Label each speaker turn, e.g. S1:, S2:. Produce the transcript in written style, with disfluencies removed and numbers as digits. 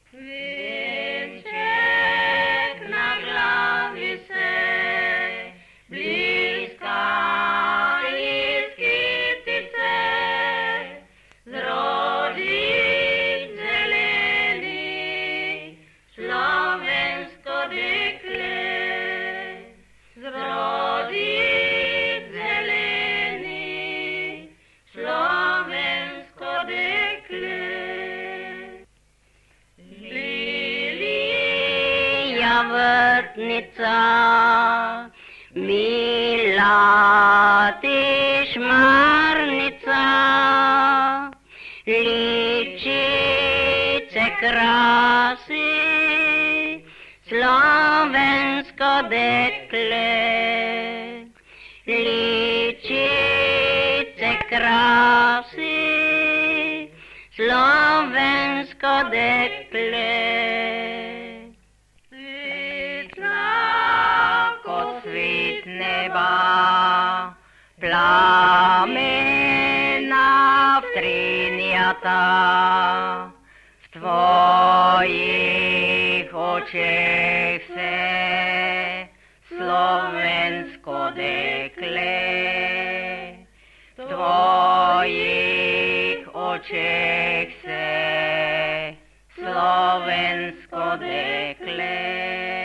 S1: Wieńczek na glawie se, bliska jest kytyce, zrodzić zeleny, słowensko dekle, zrodzić zeleny, słowensko dekle. Lilia vrtnica, mila ty šmarnica, ličice krasi, slovensko dekle. Ličice krasi, slovensko dekle. Svit neba, plamena vtrinjata, v tvojih očeh se slovensko dekle, v tvojih očeh se slovensko dekle.